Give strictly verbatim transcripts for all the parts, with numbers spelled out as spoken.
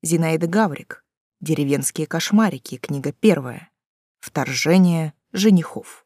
Зинаида Гаврик. Деревенские кошмарики. Книга первая. Вторжение женихов.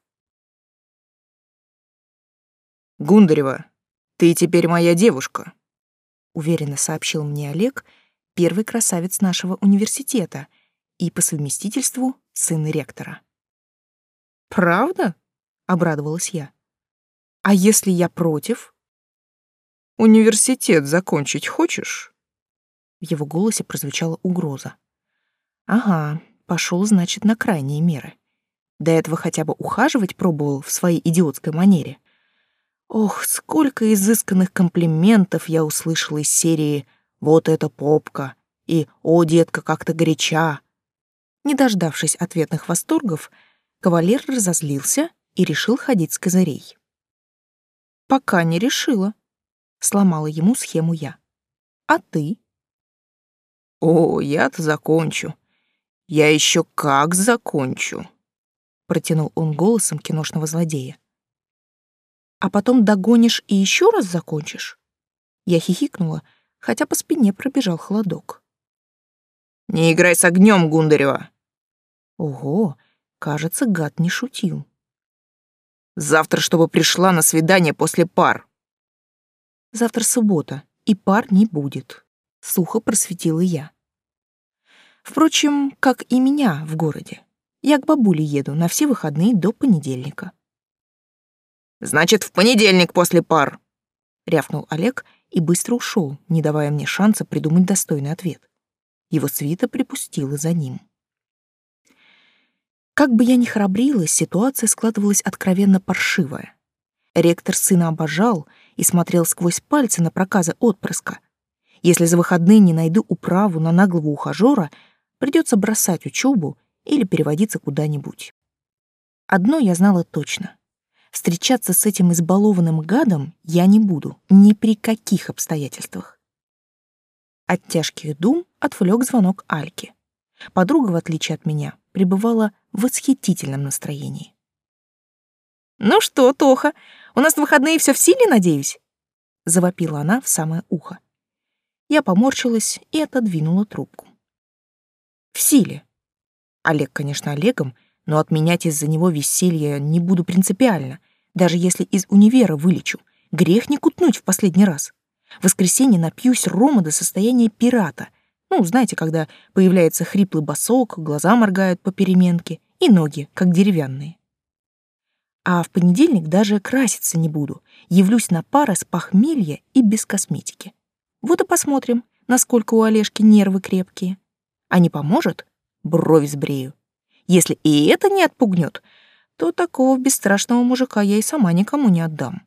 «Гундарева, ты теперь моя девушка», — уверенно сообщил мне Олег, первый красавец нашего университета и по совместительству сын ректора. «Правда?» — обрадовалась я. «А если я против?» «Университет закончить хочешь?» В его голосе прозвучала угроза. «Ага, пошел, значит, на крайние меры. До этого хотя бы ухаживать пробовал в своей идиотской манере. Ох, сколько изысканных комплиментов я услышала из серии «Вот это попка» и «О, детка, как-то горяча». Не дождавшись ответных восторгов, кавалер разозлился и решил ходить с козырей. «Пока не решила», — сломала ему схему я. «А ты?» «О, я-то закончу. Я еще как закончу», — протянул он голосом киношного злодея. «А потом догонишь и еще раз закончишь?» Я хихикнула, хотя по спине пробежал холодок. «Не играй с огнем, Гундарева!» Ого, кажется, гад не шутил. «Завтра, чтобы пришла на свидание после пар». «Завтра суббота, и пар не будет», — сухо просветила я. Впрочем, как и меня в городе. Я к бабуле еду на все выходные до понедельника. «Значит, в понедельник после пар», — рявкнул Олег и быстро ушел, не давая мне шанса придумать достойный ответ. Его свита припустила за ним. Как бы я ни храбрилась, ситуация складывалась откровенно паршивая. Ректор сына обожал и смотрел сквозь пальцы на проказы отпрыска. Если за выходные не найду управу на наглого ухажёра, придется бросать учебу или переводиться куда-нибудь. Одно я знала точно. Встречаться с этим избалованным гадом я не буду ни при каких обстоятельствах. От тяжких дум отвлек звонок Альки. Подруга, в отличие от меня, пребывала в восхитительном настроении. «Ну что, Тоха, у нас на выходные все в силе, надеюсь?» — завопила она в самое ухо. Я поморщилась и отодвинула трубку. «В силе. Олег, конечно, Олегом, но отменять из-за него веселье не буду принципиально, даже если из универа вылечу. Грех не кутнуть в последний раз. В воскресенье напьюсь рома до состояния пирата. Ну, знаете, когда появляется хриплый босок, глаза моргают по переменке и ноги, как деревянные. А в понедельник даже краситься не буду. Явлюсь на пары с похмелья и без косметики. Вот и посмотрим, насколько у Олежки нервы крепкие. А не поможет — брови сбрею. Если и это не отпугнет, то такого бесстрашного мужика я и сама никому не отдам.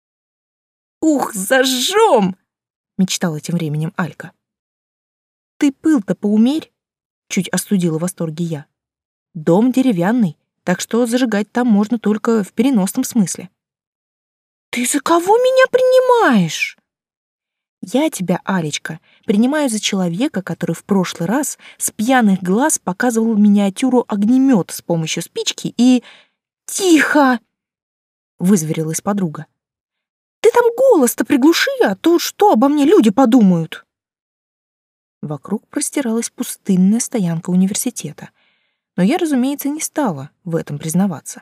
«Ух, зажжем!» — мечтала тем временем Алька. «Ты пыл-то поумерь!» — чуть остудила в восторге я. «Дом деревянный, так что зажигать там можно только в переносном смысле». «Ты за кого меня принимаешь?» «Я тебя, Алечка, принимаю за человека, который в прошлый раз с пьяных глаз показывал миниатюру огнемет с помощью спички и...» «Тихо!» — вызверилась подруга. «Ты там голос-то приглуши, а то что обо мне люди подумают?» Вокруг простиралась пустынная стоянка университета, но я, разумеется, не стала в этом признаваться.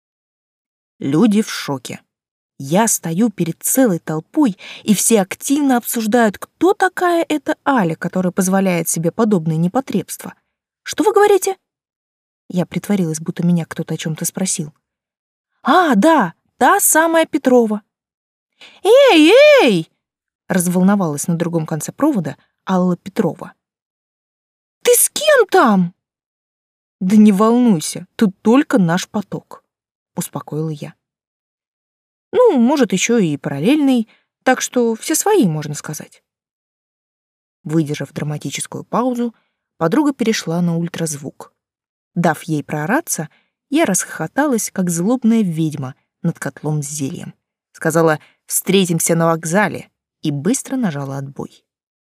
Люди в шоке. Я стою перед целой толпой, и все активно обсуждают, кто такая эта Аля, которая позволяет себе подобные непотребства. Что вы говорите? Я притворилась, будто меня кто-то о чем-то спросил. «А, да, та самая Петрова». «Эй, эй!» — разволновалась на другом конце провода Алла Петрова. «Ты с кем там?» «Да не волнуйся, тут только наш поток», — успокоила я. «Ну, может, еще и параллельный, так что все свои, можно сказать». Выдержав драматическую паузу, подруга перешла на ультразвук. Дав ей проораться, я расхохоталась, как злобная ведьма над котлом с зельем. Сказала «встретимся на вокзале» и быстро нажала отбой.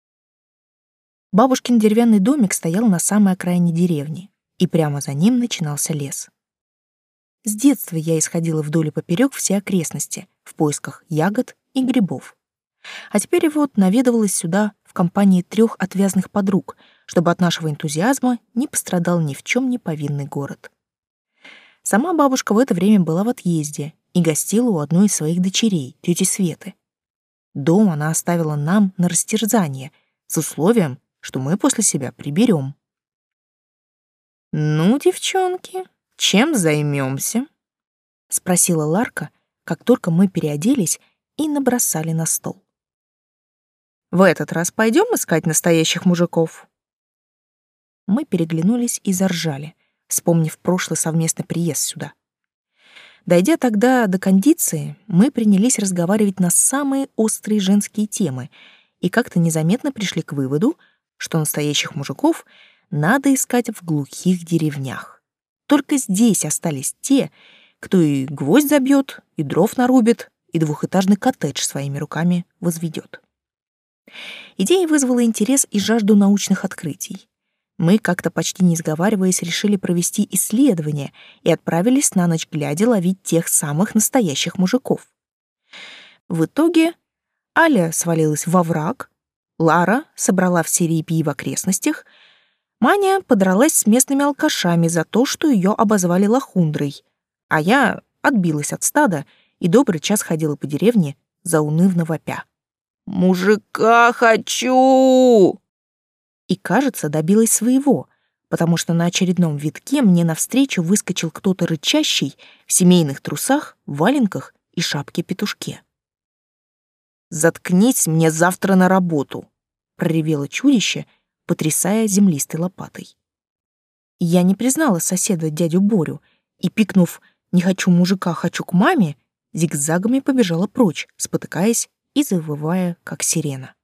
Бабушкин деревянный домик стоял на самой окраине деревни, и прямо за ним начинался лес. С детства я исходила вдоль и поперек все окрестности в поисках ягод и грибов. А теперь вот наведывалась сюда в компании трех отвязных подруг, чтобы от нашего энтузиазма не пострадал ни в чем не повинный город. Сама бабушка в это время была в отъезде и гостила у одной из своих дочерей, тети Светы. Дом она оставила нам на растерзание с условием, что мы после себя приберем. «Ну, девчонки, чем займемся?» — спросила Ларка, как только мы переоделись и набросали на стол. «В этот раз пойдем искать настоящих мужиков?» Мы переглянулись и заржали, вспомнив прошлый совместный приезд сюда. Дойдя тогда до кондиции, мы принялись разговаривать на самые острые женские темы и как-то незаметно пришли к выводу, что настоящих мужиков надо искать в глухих деревнях. Только здесь остались те, кто и гвоздь забьет, и дров нарубит, и двухэтажный коттедж своими руками возведет. Идея вызвала интерес и жажду научных открытий. Мы, как-то почти не сговариваясь, решили провести исследование и отправились на ночь глядя ловить тех самых настоящих мужиков. В итоге Аля свалилась во враг, Лара собрала все репьи в окрестностях, Маня подралась с местными алкашами за то, что ее обозвали лохундрой, а я отбилась от стада и добрый час ходила по деревне, заунывно вопя. «Мужика хочу!» И, кажется, добилась своего, потому что на очередном витке мне навстречу выскочил кто-то рычащий в семейных трусах, валенках и шапке-петушке. «Заткнись мне завтра на работу!» — проревело чудище, потрясая землистой лопатой. Я не признала соседа дядю Борю и, пикнув «не хочу мужика, хочу к маме», зигзагами побежала прочь, спотыкаясь и завывая, как сирена.